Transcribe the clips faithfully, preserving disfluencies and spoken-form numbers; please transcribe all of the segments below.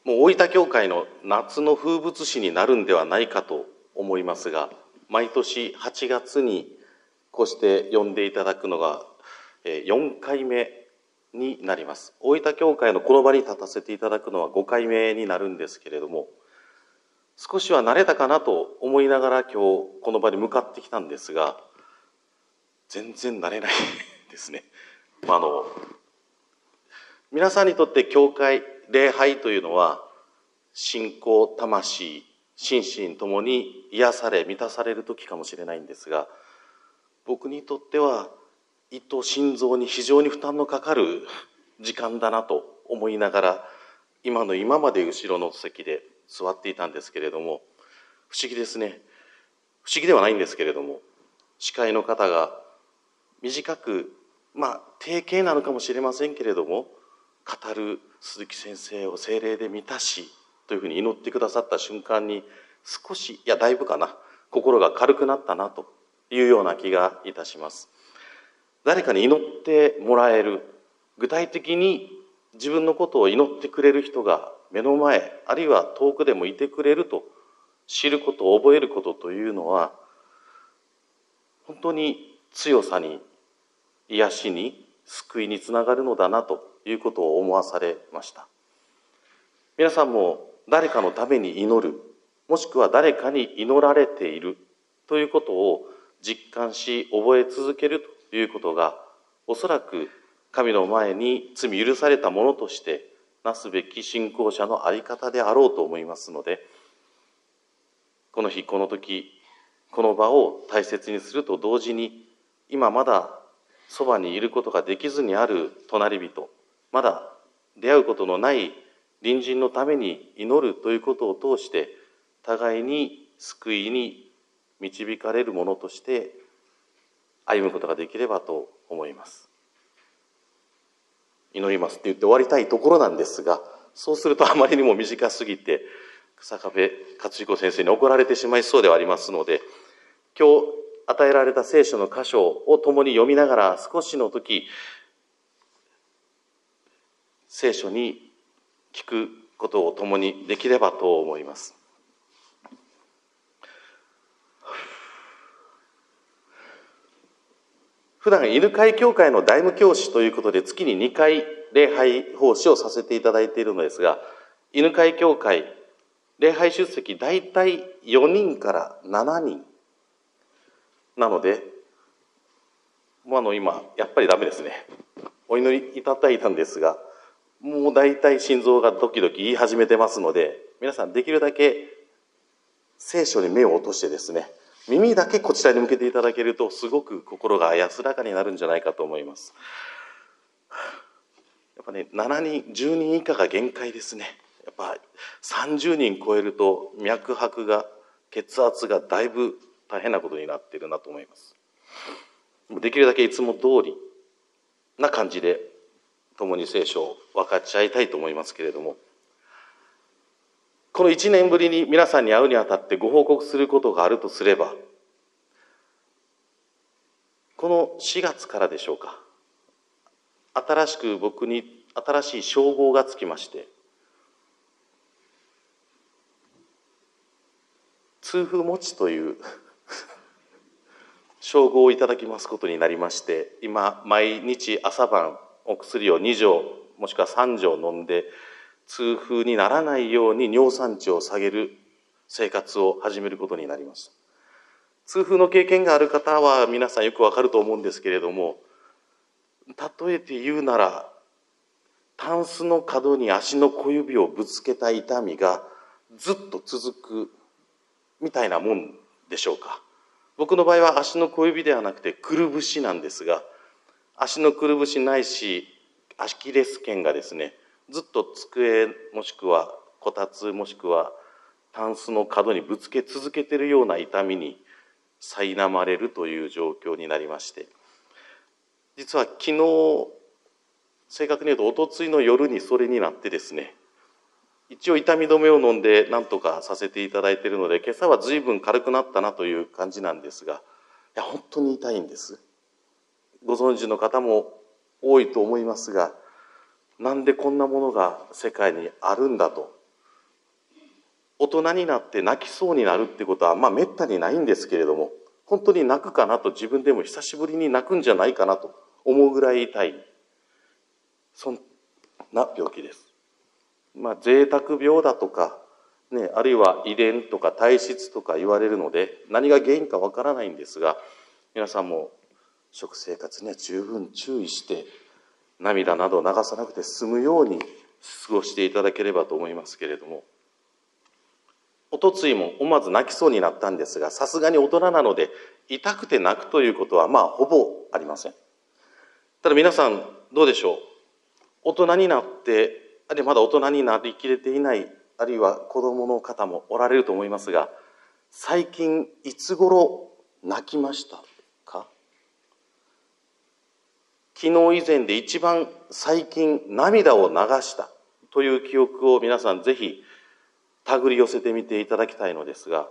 もう大分教会の夏の風物詩になるんではないかと思いますが、毎年はちがつにこうして呼んでいただくのがよんかいめになります。大分教会のこの場に立たせていただくのはごかいめになるんですけれども、少しは慣れたかなと思いながら今日この場に向かってきたんですが、全然慣れないですね。まあ、あの皆さんにとって教会、礼拝というのは信仰、魂、心身ともに癒され満たされる時かもしれないんですが、僕にとっては胃と心臓に非常に負担のかかる時間だなと思いながら、今の今まで後ろの席で座っていたんですけれども、不思議ですね。不思議ではないんですけれども、司会の方が短く、まあ定型なのかもしれませんけれども、語る鈴木先生を聖霊で満たしというふうに祈ってくださった瞬間に、少し、いやだいぶかな、心が軽くなったなというような気がいたします。誰かに祈ってもらえる、具体的に自分のことを祈ってくれる人が目の前、あるいは遠くでもいてくれると知ること、覚えることというのは、本当に強さに、癒しに、救いにつながるのだなということを思わされました。皆さんも誰かのために祈る、もしくは誰かに祈られているということを実感し、覚え続けるということが、おそらく神の前に罪許されたものとしてなすべき信仰者のあり方であろうと思いますので、この日この時この場を大切にすると同時に、今まだそばにいることができずにある隣人、まだ出会うことのない隣人のために祈るということを通して、互いに救いに導かれるものとして歩むことができればと思います。祈りますって言って終わりたいところなんですが、そうするとあまりにも短すぎて草壁勝彦先生に怒られてしまいそうではありますので、今日与えられた聖書の箇所を共に読みながら、少しの時聖書に聞くことを共にできればと思います。普段犬飼教会の大務教師ということで月ににかい礼拝奉仕をさせていただいているのですが、犬飼教会礼拝出席だいたいよにんからしちにんなので、もうあの今やっぱりダメですね。お祈りいただいたんですが、もうだいたい心臓がドキドキ言い始めてますので、皆さんできるだけ聖書に目を落としてですね、耳だけこちらに向けていただけると、すごく心が安らかになるんじゃないかと思います。やっぱね、しちにん、じゅうにん以下が限界ですね。やっぱさんじゅうにん超えると脈拍が、血圧がだいぶ大変なことになっているなと思います。できるだけいつも通りな感じで共に聖書を分かち合いたいと思いますけれども、このいちねんぶりに皆さんに会うにあたってご報告することがあるとすれば、このしがつからでしょうか、新しく僕に新しい称号がつきまして、痛風持ちという称号をいただきますことになりまして、今毎日朝晩お薬をに錠もしくはさん錠飲んで、痛風にならないように尿酸値を下げる生活を始めることになりました。痛風の経験がある方は皆さんよくわかると思うんですけれども、例えて言うなら、タンスの角に足の小指をぶつけた痛みがずっと続くみたいなもんでしょうか。僕の場合は足の小指ではなくてくるぶしなんですが、足のくるぶしないしアキレス腱がですね、ずっと机もしくはこたつもしくはタンスの角にぶつけ続けているような痛みに苛まれるという状況になりまして、実は昨日、正確に言うと一昨日の夜にそれになってですね、一応痛み止めを飲んで何とかさせていただいているので、今朝は随分軽くなったなという感じなんですが、いや本当に痛いんです。ご存知の方も多いと思いますが、なんでこんなものが世界にあるんだと大人になって泣きそうになるってことはまあめったにないんですけれども、本当に泣くかなと自分でも久しぶりに泣くんじゃないかなと思うぐらい痛い、そんな病気です。まあ贅沢病だとか、ね、あるいは遺伝とか体質とか言われるので何が原因かわからないんですが、皆さんも食生活には十分注意して涙など流さなくて済むように過ごしていただければと思いますけれども、おとついも思わず泣きそうになったんですが、さすがに大人なので痛くて泣くということはまあほぼありません。ただ皆さんどうでしょう。大人になってあるいはまだ大人になりきれていない、あるいは子供の方もおられると思いますが、最近いつ頃泣きましたか？昨日以前で一番最近涙を流したという記憶を皆さんぜひ手繰り寄せてみていただきたいのですが、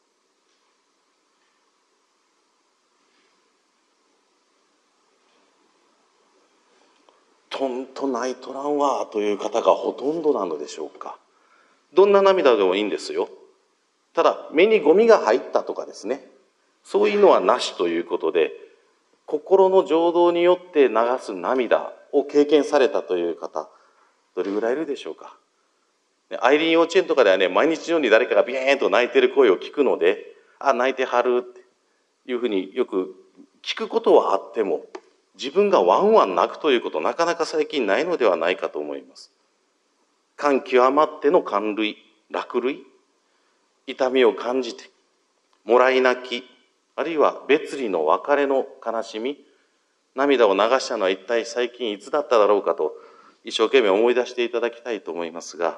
とんと泣いとらんわという方がほとんどなのでしょうか。どんな涙でもいいんですよ。ただ目にゴミが入ったとかですね、そういうのはなしということで、心の情動によって流す涙を経験されたという方、どれぐらいいるでしょうか。アイリーン幼稚園とかではね、毎日のように誰かがビーンと泣いてる声を聞くので、あ、泣いてはるっていうふうによく聞くことはあっても、自分がワンワン泣くということなかなか最近ないのではないかと思います。感極まっての感涙、落涙、痛みを感じてもらい泣き、あるいは別離の別れの悲しみ、涙を流したのは一体最近いつだっただろうかと一生懸命思い出していただきたいと思いますが、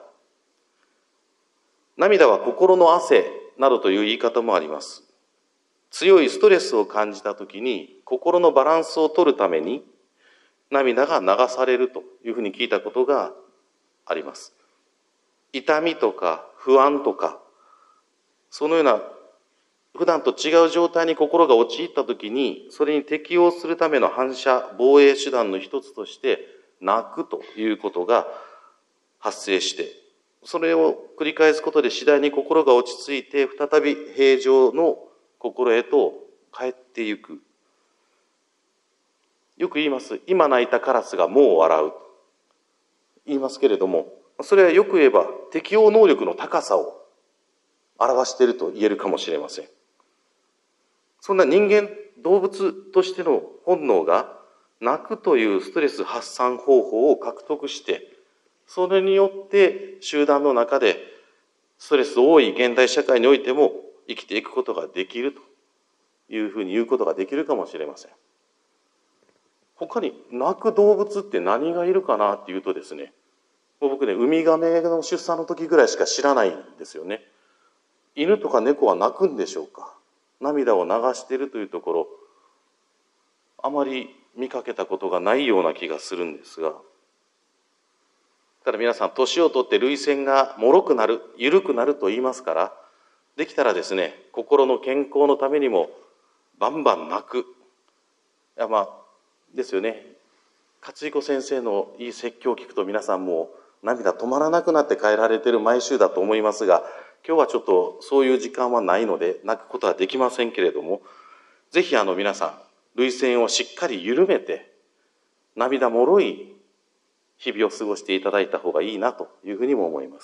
涙は心の汗などという言い方もあります。強いストレスを感じたときに心のバランスを取るために涙が流されるというふうに聞いたことがあります。痛みとか不安とか、そのような普段と違う状態に心が陥ったときに、それに適応するための反射防衛手段の一つとして泣くということが発生して、それを繰り返すことで次第に心が落ち着いて再び平常の心へと帰ってゆく。よく言います。今泣いたカラスがもう笑う。言いますけれども、それはよく言えば適応能力の高さを表していると言えるかもしれません。そんな人間、動物としての本能が泣くというストレス発散方法を獲得して、それによって集団の中でストレス多い現代社会においても生きていくことができるというふうに言うことができるかもしれません。他に泣く動物って何がいるかなっていうとですね、僕ね、ウミガメの出産の時ぐらいしか知らないんですよね。犬とか猫は泣くんでしょうか。涙を流しているというところ、あまり見かけたことがないような気がするんですが、ただ皆さん、年を取って涙腺が脆くなる、緩くなると言いますから、できたらですね、心の健康のためにもバンバン泣く。いやまあですよね。勝彦先生のいい説教を聞くと皆さんも涙止まらなくなって帰られている毎週だと思いますが、今日はちょっとそういう時間はないので泣くことはできませんけれども、ぜひあの皆さん、涙腺をしっかり緩めて涙もろい日々を過ごしていただいた方がいいなというふうにも思います。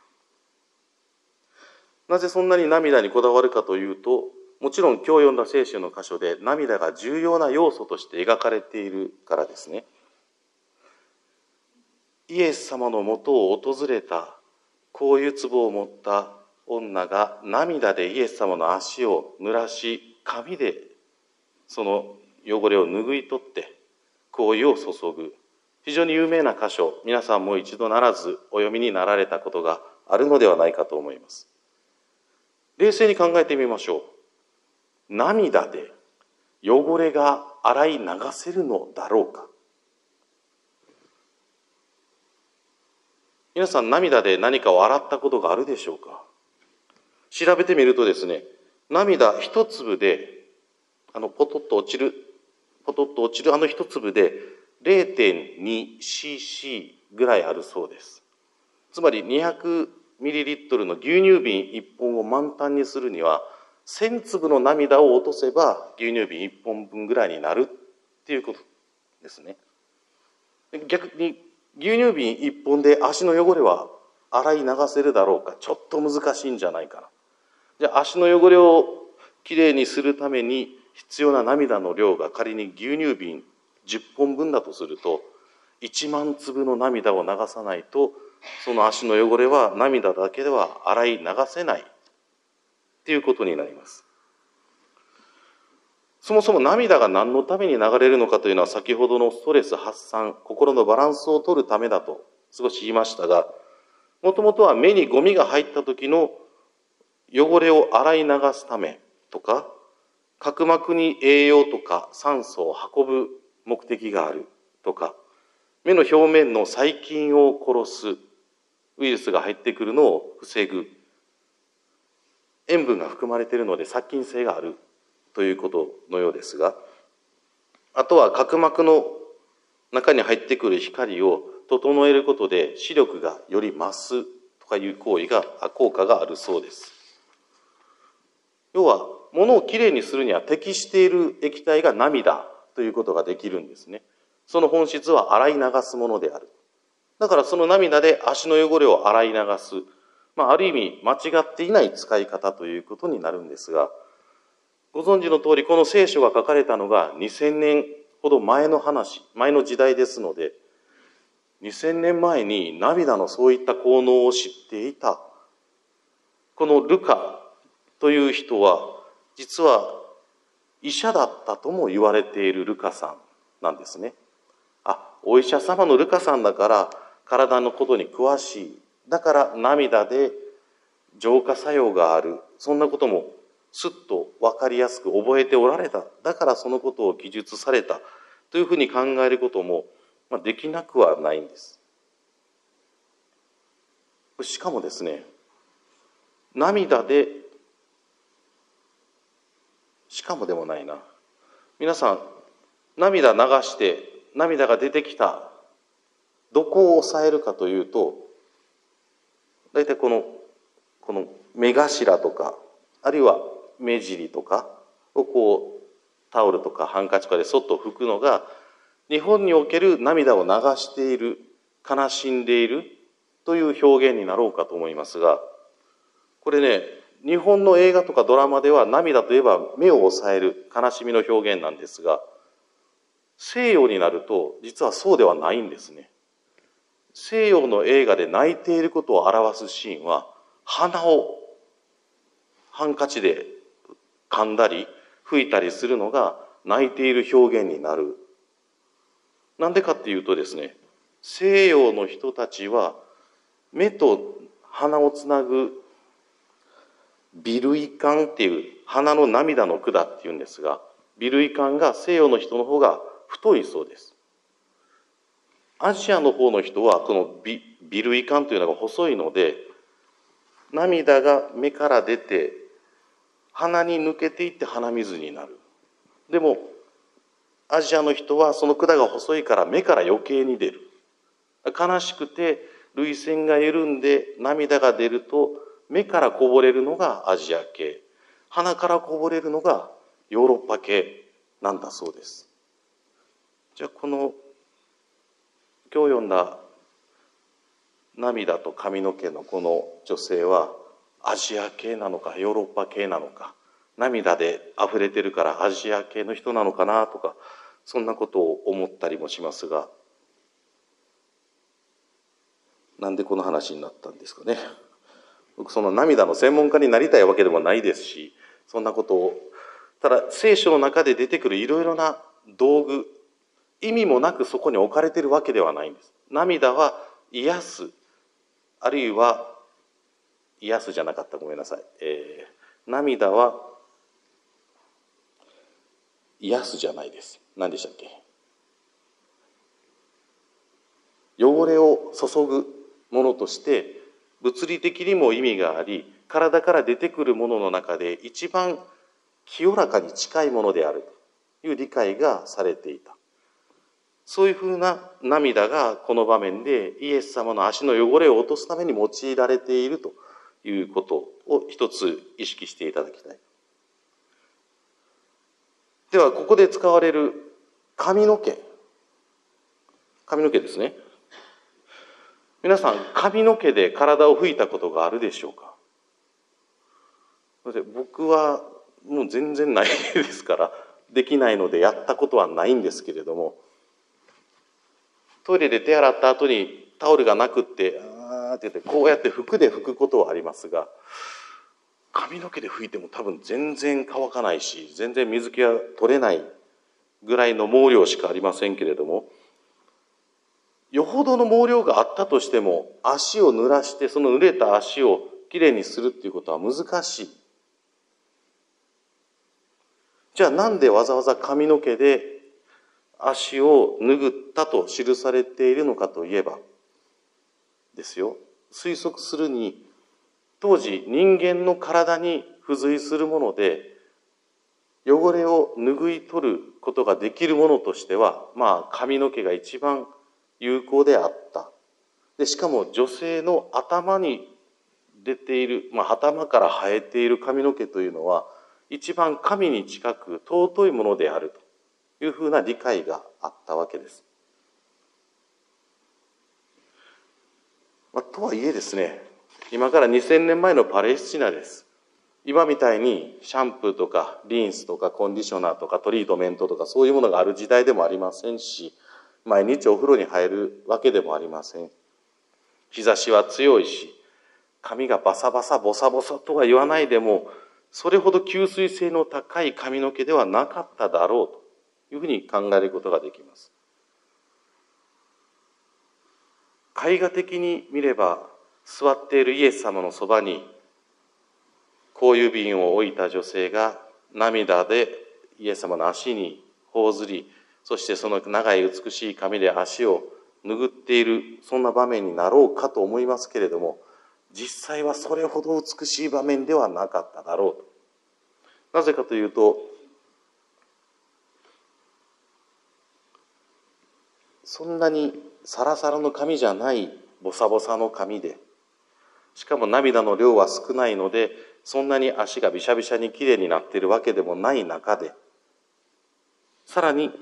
なぜそんなに涙にこだわるかというと、もちろん今日読んだ聖書の箇所で涙が重要な要素として描かれているからですね。イエス様のもとを訪れた香油壺を持った女が涙でイエス様の足を濡らし、髪でその汚れを拭い取って香油を注ぐ。非常に有名な箇所、皆さんも一度ならずお読みになられたことがあるのではないかと思います。冷静に考えてみましょう。涙で汚れが洗い流せるのだろうか。皆さん、涙で何かを洗ったことがあるでしょうか。調べてみるとですね、涙一粒であのポトッと落ちるポトッと落ちるあの一粒で れいてんにシーシー ぐらいあるそうです。つまり にひゃくミリリットルの牛乳瓶いっぽんを満タンにするにはせんつぶの涙を落とせば牛乳瓶いっぽんぶんぐらいになるっていうことですね。逆に牛乳瓶いっぽんで足の汚れは洗い流せるだろうか、ちょっと難しいんじゃないかな。じゃあ足の汚れをきれいにするために必要な涙の量が仮に牛乳瓶じゅっぽんぶんだとすると、いちまんつぶの涙を流さないとその足の汚れは涙だけでは洗い流せないっていうことになります。そもそも涙が何のために流れるのかというのは、先ほどのストレス発散、心のバランスを取るためだと少し言いましたが、もともとは目にゴミが入った時の汚れを洗い流すためとか、角膜に栄養とか酸素を運ぶ目的があるとか、目の表面の細菌を殺す、ウイルスが入ってくるのを防ぐ、塩分が含まれているので殺菌性があるということのようですが、あとは角膜の中に入ってくる光を整えることで視力がより増すとかいう行為が効果があるそうです。要は物をきれいにするには適している液体が涙ということができるんですね。その本質は洗い流すものである。だからその涙で足の汚れを洗い流す、まあ、ある意味間違っていない使い方ということになるんですが、ご存知の通りこの聖書が書かれたのがにせんねんほど前の話、前の時代ですので、にせんねんまえに涙のそういった効能を知っていたこのルカという人は、実は医者だったとも言われているルカさんなんですね。あ、お医者様のルカさんだから体のことに詳しい、だから涙で浄化作用がある、そんなこともすっと分かりやすく覚えておられた、だからそのことを記述されたというふうに考えることもできなくはないんです。しかもですね、涙で、しかもでもないな、皆さん涙流して涙が出てきた、どこを抑えるかというと、大体このこの目頭とか、あるいは目尻とかをこうタオルとかハンカチとかでそっと拭くのが、日本における涙を流している、悲しんでいるという表現になろうかと思いますが、これね、日本の映画とかドラマでは涙といえば目を抑える悲しみの表現なんですが、西洋になると実はそうではないんですね。西洋の映画で泣いていることを表すシーンは、鼻をハンカチで噛んだり吹いたりするのが泣いている表現になる。なんでかっていうとですね、西洋の人たちは目と鼻をつなぐ鼻涙管っていう、鼻の涙の管っていうんですが、鼻涙管が西洋の人の方が太いそうです。アジアの方の人はこの鼻涙管というのが細いので、涙が目から出て鼻に抜けていって鼻水になる。でもアジアの人はその管が細いから目から余計に出る。悲しくて涙腺が緩んで涙が出ると目からこぼれるのがアジア系、鼻からこぼれるのがヨーロッパ系なんだそうです。じゃあこの今日読んだ涙と髪の毛のこの女性はアジア系なのかヨーロッパ系なのか、涙で溢れてるからアジア系の人なのかなとか、そんなことを思ったりもしますが、なんでこの話になったんですかね。僕その涙の専門家になりたいわけでもないですし、そんなことを、ただ聖書の中で出てくるいろいろな道具、意味もなくそこに置かれているわけではないんです。涙は癒す、あるいは癒すじゃなかった、ごめんなさい、えー、涙は癒すじゃないです。何でしたっけ。汚れを注ぐものとして物理的にも意味があり、体から出てくるものの中で一番清らかに近いものであるという理解がされていた。 そういうふうな涙がこの場面でイエス様の足の汚れを落とすために用いられているということを一つ意識していただきたい。ではここで使われる髪の毛、髪の毛ですね。皆さん髪の毛で体を拭いたことがあるでしょうか。僕はもう全然ないですからできないのでやったことはないんですけれども、トイレで手洗った後にタオルがなくってあーって言ってこうやって服で拭くことはありますが、髪の毛で拭いても多分全然乾かないし全然水気は取れないぐらいの毛量しかありませんけれども、よほどの毛量があったとしても足を濡らしてその濡れた足をきれいにするっていうことは難しい。じゃあなんでわざわざ髪の毛で足を拭ったと記されているのかといえばですよ、推測するに当時人間の体に付随するもので汚れを拭い取ることができるものとしては、まあ髪の毛が一番有効であった。でしかも女性の頭に出ている、まあ、頭から生えている髪の毛というのは一番神に近く尊いものであるというふうな理解があったわけです。まあ、とはいえですね、今からにせんねんまえのパレスチナです。今みたいにシャンプーとかリンスとかコンディショナーとかトリートメントとかそういうものがある時代でもありませんし、毎日お風呂に入るわけでもありません。日差しは強いし、髪がバサバサボサボサとは言わないでもそれほど吸水性の高い髪の毛ではなかっただろうというふうに考えることができます。絵画的に見れば座っているイエス様のそばに香油瓶を置いた女性が涙でイエス様の足に頬ずり、そしてその長い美しい髪で足を拭っている、そんな場面になろうかと思いますけれども、実際はそれほど美しい場面ではなかっただろうと。なぜかというと、そんなにサラサラの髪じゃないボサボサの髪で、しかも涙の量は少ないのでそんなに足がびしゃびしゃにきれいになっているわけでもない中で、さらに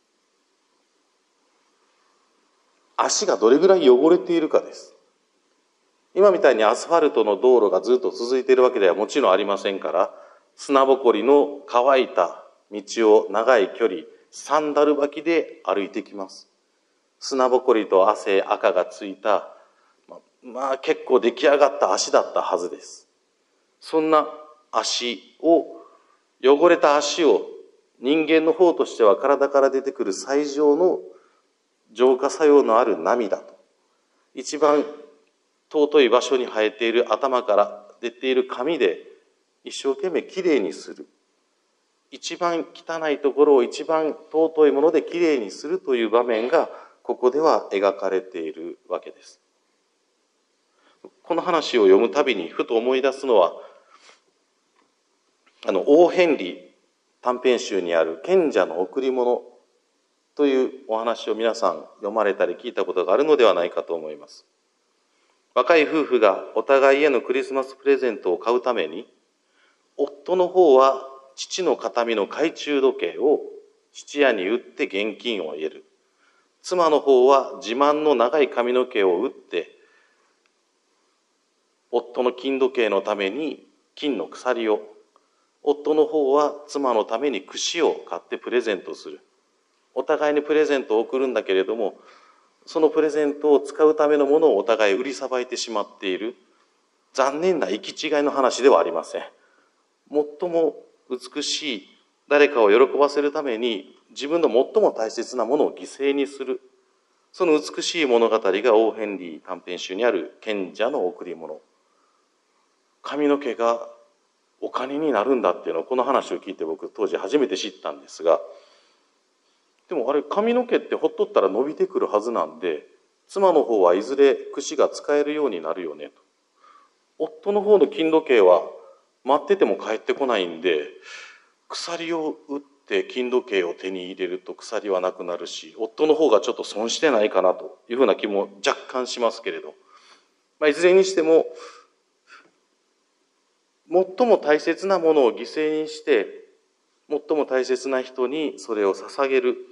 足がどれぐらい汚れているかです。今みたいにアスファルトの道路がずっと続いているわけではもちろんありませんから、砂ぼこりの乾いた道を長い距離サンダル履きで歩いてきます。砂ぼこりと汗赤がついた、まあ、まあ結構出来上がった足だったはずです。そんな足を、汚れた足を人間の方としては体から出てくる最上の浄化作用のある涙と、一番尊い場所に生えている頭から出ている髪で一生懸命きれいにする、一番汚いところを一番尊いものできれいにするという場面がここでは描かれているわけです。この話を読むたびにふと思い出すのは、あのオー・ヘンリー短編集にある賢者の贈り物というお話を皆さん読まれたり聞いたことがあるのではないかと思います。若い夫婦がお互いへのクリスマスプレゼントを買うために、夫の方は父の形見の懐中時計を質屋に売って現金を得る。妻の方は自慢の長い髪の毛を売って夫の金時計のために金の鎖を、夫の方は妻のために櫛を買ってプレゼントする。お互いにプレゼントを贈るんだけれども、そのプレゼントを使うためのものをお互い売りさばいてしまっている、残念な行き違いの話ではありません。最も美しい誰かを喜ばせるために自分の最も大切なものを犠牲にする、その美しい物語がオー・ヘンリー短編集にある賢者の贈り物。髪の毛がお金になるんだっていうのをこの話を聞いて僕当時初めて知ったんですが、でもあれ髪の毛ってほっとったら伸びてくるはずなんで、妻の方はいずれ櫛が使えるようになるよねと。夫の方の金時計は待ってても帰ってこないんで、鎖を売っって金時計を手に入れると鎖はなくなるし、夫の方がちょっと損してないかなというふうな気も若干しますけれど、まあ、いずれにしても最も大切なものを犠牲にして最も大切な人にそれを捧げる、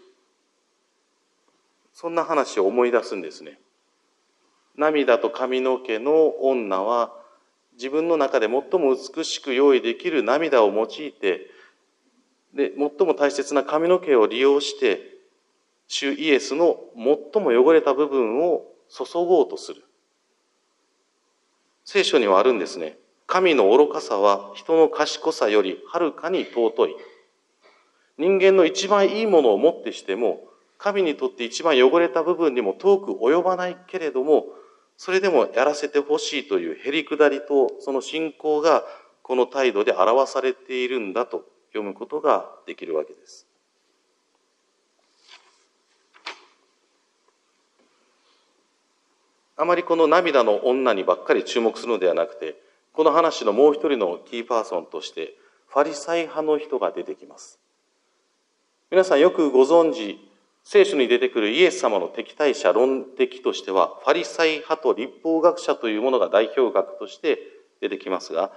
そんな話を思い出すんですね。涙と髪の毛の女は自分の中で最も美しく用意できる涙を用いて、で最も大切な髪の毛を利用して主イエスの最も汚れた部分を注ごうとする。聖書にはあるんですね。神の愚かさは人の賢さよりはるかに尊い。人間の一番いいものをもってしても、神にとって一番汚れた部分にも遠く及ばないけれども、それでもやらせてほしいというへりくだりとその信仰がこの態度で表されているんだと読むことができるわけです。あまりこの涙の女にばっかり注目するのではなくて、この話のもう一人のキーパーソンとしてファリサイ派の人が出てきます。皆さんよくご存知、聖書に出てくるイエス様の敵対者、論敵としてはファリサイ派と律法学者というものが代表学として出てきますが、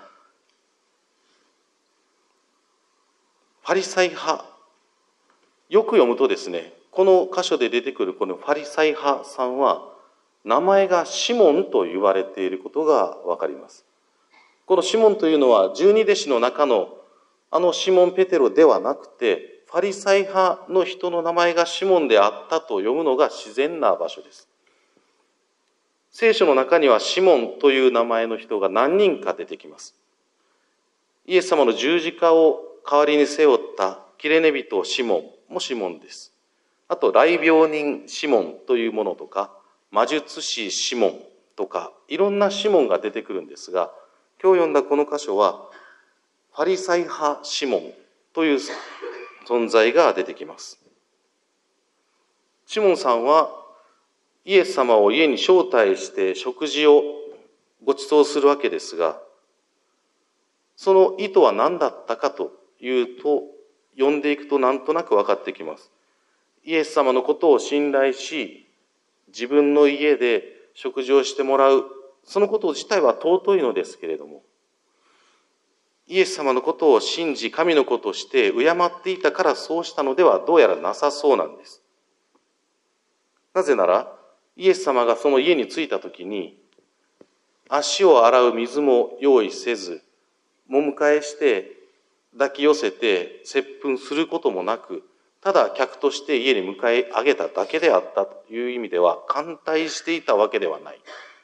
ファリサイ派、よく読むとですね、この箇所で出てくるこのファリサイ派さんは名前がシモンと言われていることがわかります。このシモンというのは十二弟子の中のあのシモン・ペテロではなくて、ファリサイ派の人の名前がシモンであったと読むのが自然な場所です。聖書の中にはシモンという名前の人が何人か出てきます。イエス様の十字架を代わりに背負ったキレネ人シモンもシモンです。あと雷病人シモンというものとか、魔術師シモンとか、いろんなシモンが出てくるんですが、今日読んだこの箇所はファリサイ派シモンという存在が出てきます。シモンさんはイエス様を家に招待して食事をご馳走するわけですが、その意図は何だったかというと、読んでいくとなんとなく分かってきます。イエス様のことを信頼し、自分の家で食事をしてもらう、そのこと自体は尊いのですけれども、イエス様のことを信じ、神のことをして敬っていたからそうしたのではどうやらなさそうなんです。なぜなら、イエス様がその家に着いたときに、足を洗う水も用意せず、も迎えして抱き寄せて接吻することもなく、ただ客として家に迎え上げただけであったという意味では、歓待していたわけではない。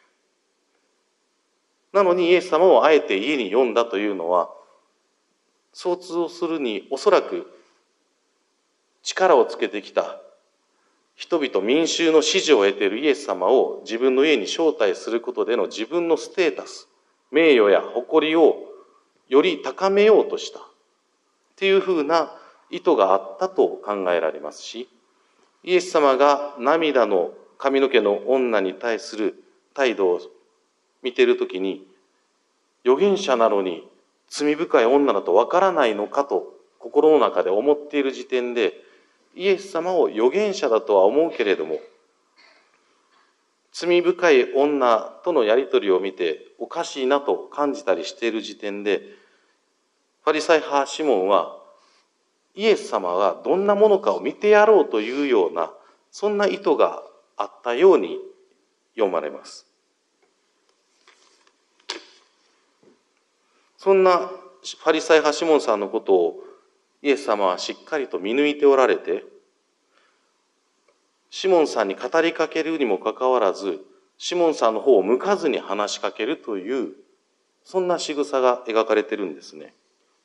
なのにイエス様をあえて家に呼んだというのは、想像するにおそらく力をつけてきた人々民衆の支持を得ているイエス様を自分の家に招待することでの自分のステータス、名誉や誇りをより高めようとしたっていうふうな意図があったと考えられますし、イエス様が涙の髪の毛の女に対する態度を見ているときに、預言者なのに罪深い女だとわからないのかと心の中で思っている時点で、イエス様を預言者だとは思うけれども、罪深い女とのやりとりを見ておかしいなと感じたりしている時点で、ファリサイ派シモンはイエス様がどんなものかを見てやろうというような、そんな意図があったように読まれます。そんなファリサイ派シモンさんのことをイエス様はしっかりと見抜いておられて、シモンさんに語りかけるにもかかわらず、シモンさんの方を向かずに話しかけるという、そんな仕草が描かれているんですね。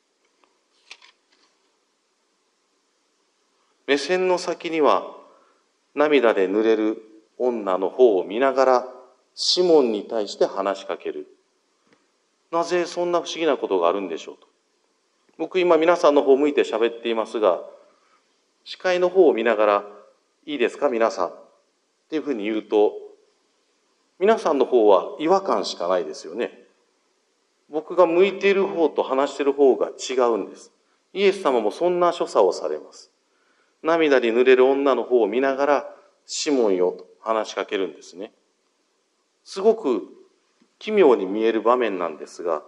目線の先には涙で濡れる女の方を見ながらシモンに対して話しかける。なぜそんな不思議なことがあるんでしょうと。僕今皆さんの方を向いて喋っていますが、視界の方を見ながらいいですか皆さんっていうふうに言うと、皆さんの方は違和感しかないですよね。僕が向いている方と話している方が違うんです。 イエス様もそんな所作をされます。涙に濡れる女の方を見ながら、シモンよと話しかけるんですね。すごく奇妙に見える場面なんですが、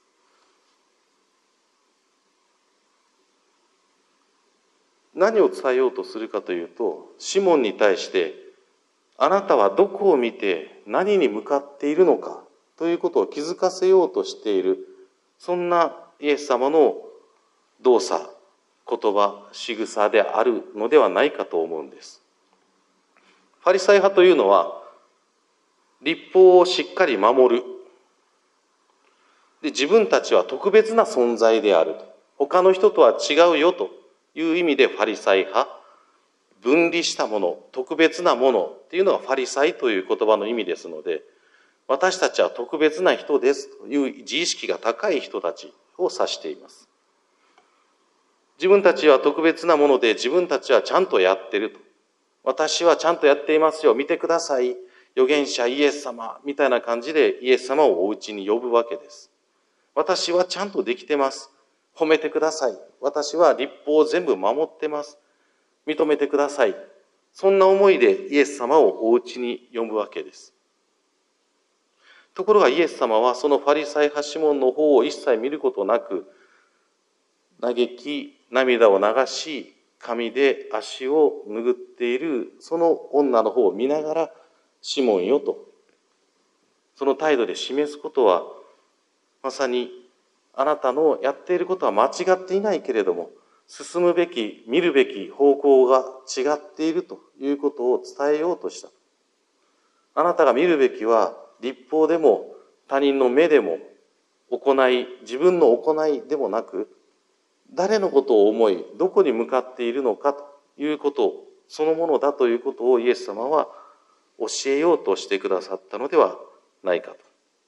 何を伝えようとするかというと、シモンに対して、あなたはどこを見て何に向かっているのかということを気づかせようとしている、そんなイエス様の動作、言葉、仕草であるのではないかと思うんです。ファリサイ派というのは、律法をしっかり守る。で、自分たちは特別な存在であると。他の人とは違うよという意味でファリサイ派、分離したもの、特別なものっていうのがファリサイという言葉の意味ですので、私たちは特別な人ですという自意識が高い人たちを指しています。自分たちは特別なもので、自分たちはちゃんとやってると。私はちゃんとやっていますよ、見てください。預言者イエス様みたいな感じでイエス様をお家に呼ぶわけです。私はちゃんとできてます。褒めてください。私は律法を全部守ってます。認めてください。そんな思いでイエス様をお家に呼ぶわけです。ところがイエス様はそのファリサイ派シモンの方を一切見ることなく、嘆き、涙を流し、髪で足を拭っているその女の方を見ながら、シモンよと、その態度で示すことは、まさにあなたのやっていることは間違っていないけれども、進むべき、見るべき方向が違っているということを伝えようとした。あなたが見るべきは、律法でも他人の目でも行い、自分の行いでもなく、誰のことを思い、どこに向かっているのかということ、そのものだということをイエス様は教えようとしてくださったのではないかと。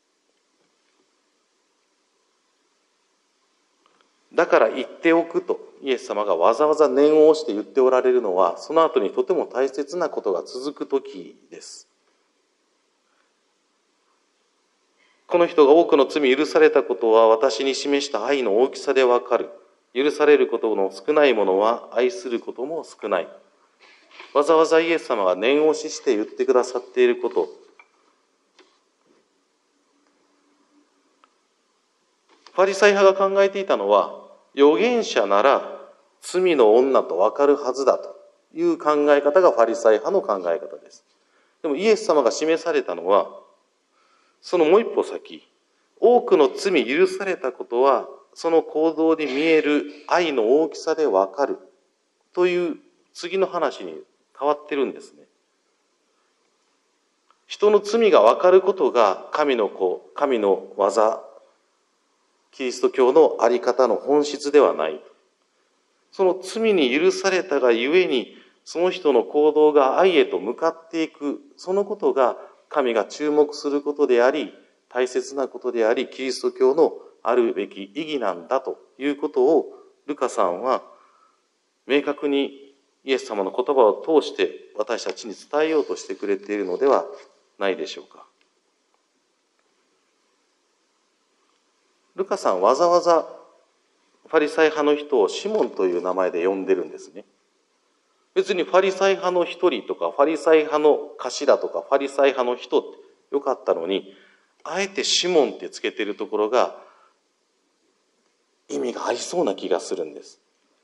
だから言っておくとイエス様がわざわざ念を押して言っておられるのは、その後にとても大切なことが続くときです。この人が多くの罪許されたことは私に示した愛の大きさでわかる。許されることの少ないものは愛することも少ない。わざわざイエス様が念押しして言ってくださっていること。ファリサイ派が考えていたのは、預言者なら罪の女とわかるはずだという考え方がファリサイ派の考え方です。でもイエス様が示されたのは、そのもう一歩先、多くの罪許されたことは、その行動に見える愛の大きさでわかるという次の話に変わってるんですね。人の罪がわかることが神の子、神の技、キリスト教のあり方の本質ではない。その罪に許されたがゆえに、その人の行動が愛へと向かっていく、そのことが神が注目することであり、大切なことであり、キリスト教のあるべき意義なんだということを、ルカさんは明確にイエス様の言葉を通して私たちに伝えようとしてくれているのではないでしょうか。ルカさんわざわざファリサイ派の人をシモンという名前で呼んでるんですね。別にファリサイ派の一人とか、ファリサイ派の頭とか、ファリサイ派の人ってよかったのに、あえてシモンってつけてるところが意味がありそうな気がするんです。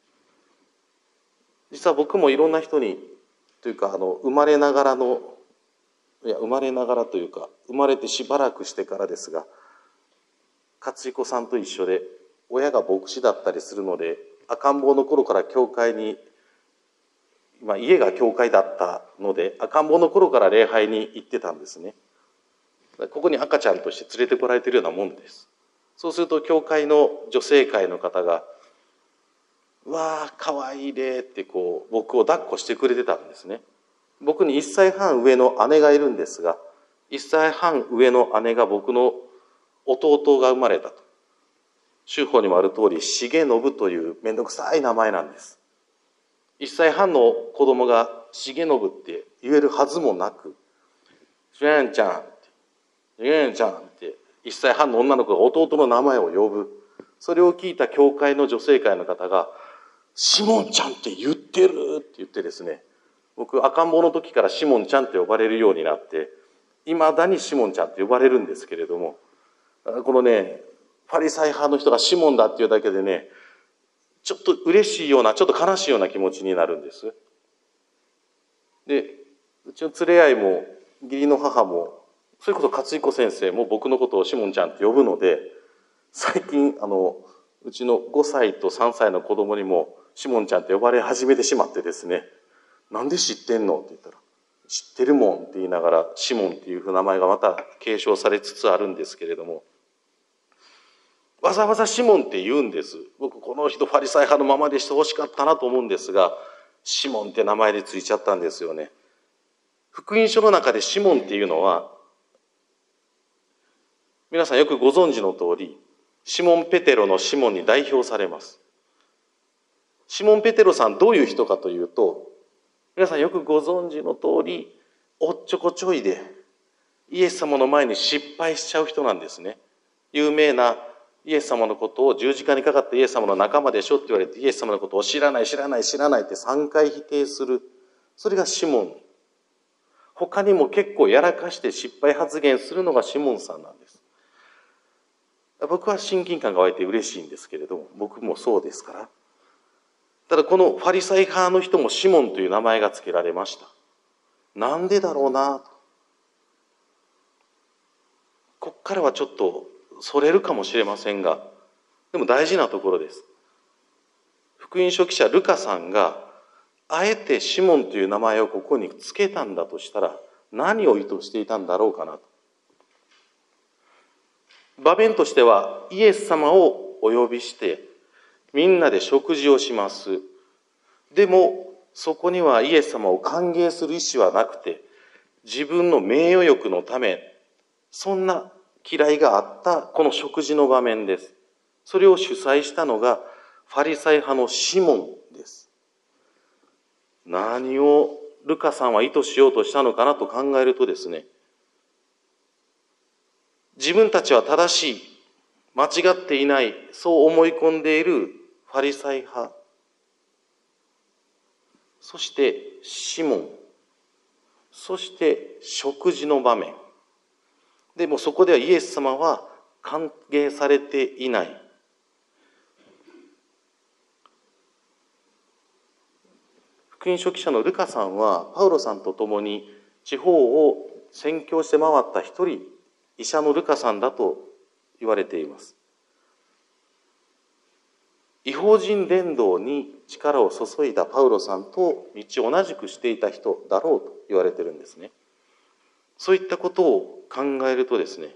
実は僕もいろんな人に、というか、あの、生まれながらの、いや、生まれながらというか、生まれてしばらくしてからですが、勝彦さんと一緒で、親が牧師だったりするので、赤ん坊の頃から教会に、まあ、家が教会だったので、赤ん坊の頃から礼拝に行ってたんですね。ここに赤ちゃんとして連れてこられているようなもんです。そうすると、教会の女性会の方が、うわー、かわいいねってこう、僕を抱っこしてくれてたんですね。僕にいっさいはん上の姉がいるんですが、いっさいはん上の姉が僕の弟が生まれたと。宗法にもある通り、重信というめんどくさい名前なんです。いっさいはんの子供が重信って言えるはずもなく、しゅえんちゃんって、しゅえんちゃんって、いっさいはんの女の子が弟の名前を呼ぶ。 それを聞いた教会の女性会の方が、シモンちゃんって言ってるって言ってですね、僕赤ん坊の時からシモンちゃんって呼ばれるようになって、いまだにシモンちゃんって呼ばれるんですけれども、このね、ファリサイ派の人がシモンだっていうだけでね、ちょっと嬉しいような、ちょっと悲しいような気持ちになるんです。で、うちの連れ合いも義理の母も、それこそ勝彦先生も僕のことをシモンちゃんって呼ぶので、最近あのうちのごさいとさんさいの子供にもシモンちゃんって呼ばれ始めてしまってですね、なんで知ってんのって言ったら、知ってるもんって言いながらシモンっていう名前がまた継承されつつあるんですけれども、わざわざシモンって言うんです。僕この人ファリサイ派のままでしてほしかったなと思うんですが、シモンって名前でついちゃったんですよね。福音書の中でシモンっていうのは、皆さんよくご存知の通り、シモン・ペテロのシモンに代表されます。シモン・ペテロさんどういう人かというと、皆さんよくご存知の通り、おっちょこちょいでイエス様の前に失敗しちゃう人なんですね。有名なイエス様のことを十字架にかかってイエス様の仲間でしょって言われて、イエス様のことを知らない知らない知らないってさんかい否定する。それがシモン。他にも結構やらかして失敗発言するのがシモンさんなんです。僕は親近感が湧いて嬉しいんですけれども、僕もそうですから。ただこのファリサイ派の人もシモンという名前が付けられました。なんでだろうなと。こっからはちょっとそれるかもしれませんが、でも大事なところです。福音書記者ルカさんがあえてシモンという名前をここに付けたんだとしたら、何を意図していたんだろうかなと。場面としてはイエス様をお呼びしてみんなで食事をします。でもそこにはイエス様を歓迎する意思はなくて、自分の名誉欲のため、そんな嫌いがあったこの食事の場面です。それを主催したのがファリサイ派のシモンです。何をルカさんは意図しようとしたのかなと考えるとですね、自分たちは正しい、間違っていない、そう思い込んでいるファリサイ派、そしてシモン、そして食事の場面。でもそこではイエス様は歓迎されていない。福音書記者のルカさんはパウロさんと共に地方を宣教して回った一人、医者のルカさんだと言われています。異邦人伝道に力を注いだパウロさんと道を同じくしていた人だろうと言われているんですね。そういったことを考えるとですね、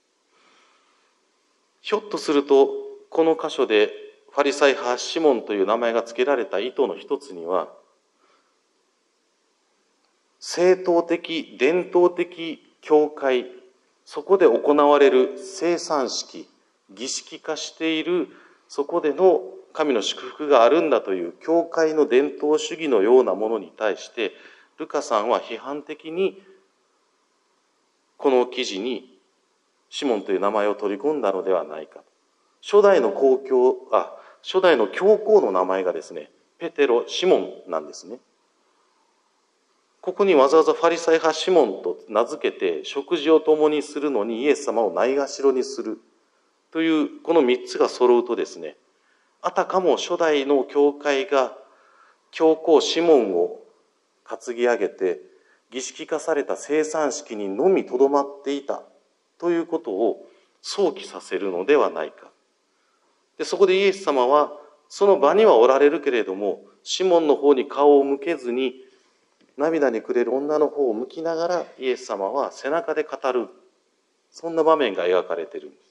ひょっとするとこの箇所でファリサイ派シモンという名前が付けられた意図の一つには、正統的伝統的教会、そこで行われる聖餐式、儀式化しているそこでの神の祝福があるんだという教会の伝統主義のようなものに対してルカさんは批判的にこの記事にシモンという名前を取り込んだのではないか。初代の公教あ初代の教皇の名前がですね、ペテロ・シモンなんですね。ここにわざわざファリサイ派シモンと名付けて食事を共にするのにイエス様をないがしろにするというこの三つが揃うとですね、あたかも初代の教会が教皇シモンを担ぎ上げて儀式化された聖餐式にのみとどまっていたということを想起させるのではないか。で、そこでイエス様はその場にはおられるけれども、シモンの方に顔を向けずに涙に暮れる女の方を向きながらイエス様は背中で語る、そんな場面が描かれているんです。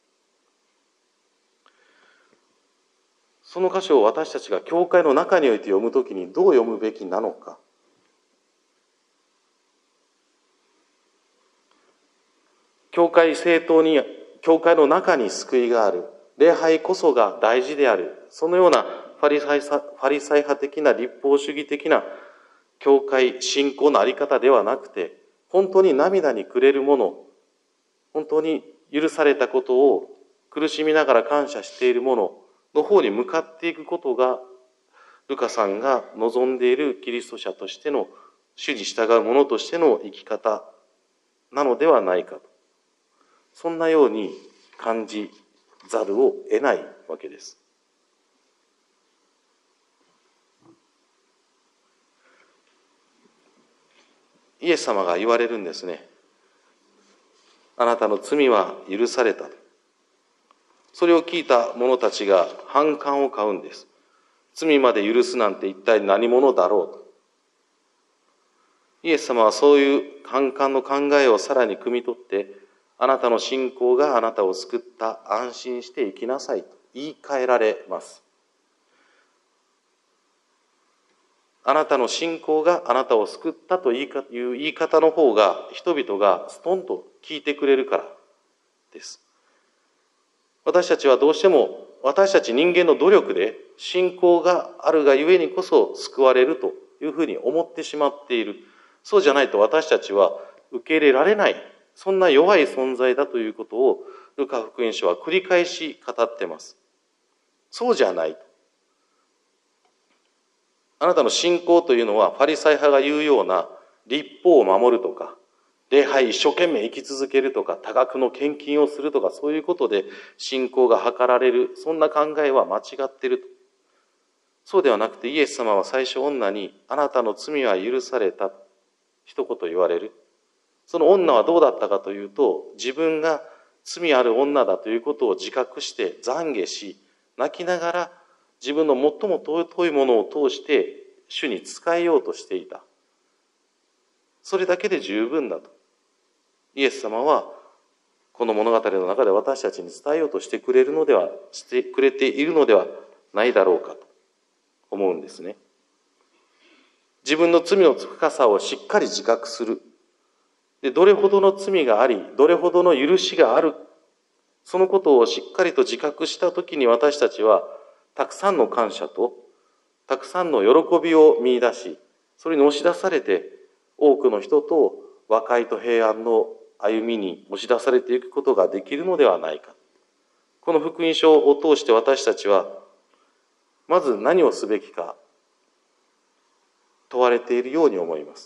その箇所を私たちが教会の中において読むときにどう読むべきなのか。教会正当に、教会の中に救いがある。礼拝こそが大事である。そのようなファリサイ、ファリサイ派的な立法主義的な教会信仰のあり方ではなくて、本当に涙に暮れるもの、本当に許されたことを悔苦しみながら感謝しているものの方に向かっていくことが、ルカさんが望んでいるキリスト者としての、主に従う者としての生き方なのではないかと。そんなように感じざるを得ないわけです。イエス様が言われるんですね。あなたの罪は許された。それを聞いた者たちが反感を買うんです。罪まで許すなんて一体何者だろうと。イエス様はそういう反感の考えをさらに汲み取って、あなたの信仰があなたを救った、安心して生きなさいと言い換えられます。あなたの信仰があなたを救ったという言い方の方が人々がストンと聞いてくれるからです。私たちはどうしても私たち人間の努力で信仰があるがゆえにこそ救われるというふうに思ってしまっている。そうじゃないと私たちは受け入れられない、そんな弱い存在だということをルカ福音書は繰り返し語っています。そうじゃない。あなたの信仰というのはファリサイ派が言うような律法を守るとか、礼拝一生懸命生き続けるとか、多額の献金をするとか、そういうことで信仰が図られる、そんな考えは間違っていると。そうではなくて、イエス様は最初女に、あなたの罪は許された、一言言われる。その女はどうだったかというと、自分が罪ある女だということを自覚して懺悔し、泣きながら自分の最も尊いものを通して主に仕えようとしていた。それだけで十分だと。イエス様はこの物語の中で私たちに伝えようとしてくれるのでは、してくれているのではないだろうかと思うんですね。自分の罪の深さをしっかり自覚する。で、どれほどの罪があり、どれほどの許しがある。そのことをしっかりと自覚したときに私たちはたくさんの感謝とたくさんの喜びを見出し、それに押し出されて多くの人と和解と平安の歩みに押し出されていくことができるのではないか。この福音書を通して私たちはまず何をすべきか問われているように思います。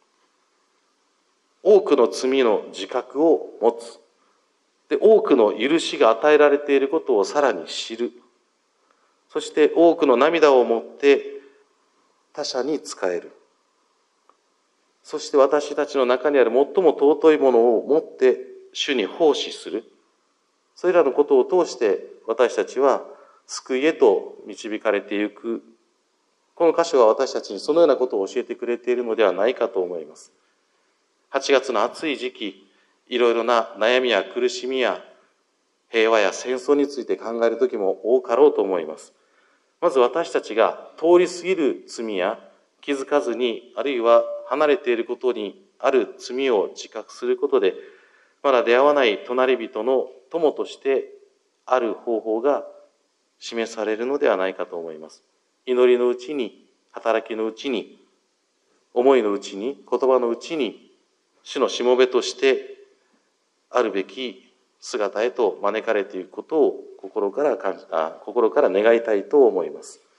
多くの罪の自覚を持つ。で、多くの許しが与えられていることをさらに知る。そして多くの涙を持って他者に仕える。そして私たちの中にある最も尊いものを持って主に奉仕する。それらのことを通して私たちは救いへと導かれていく。この箇所は私たちにそのようなことを教えてくれているのではないかと思います。はちがつの暑い時期、いろいろな悩みや苦しみや平和や戦争について考える時も多かろうと思います。まず私たちが通り過ぎる罪や気づかずに、あるいは離れていることにある罪を自覚することで、まだ出会わない隣人の友としてある方法が示されるのではないかと思います。祈りのうちに、働きのうちに、思いのうちに、言葉のうちに、主のしもべとしてあるべき姿へと招かれていくことを心から感じ、あ、心から願いたいと思います。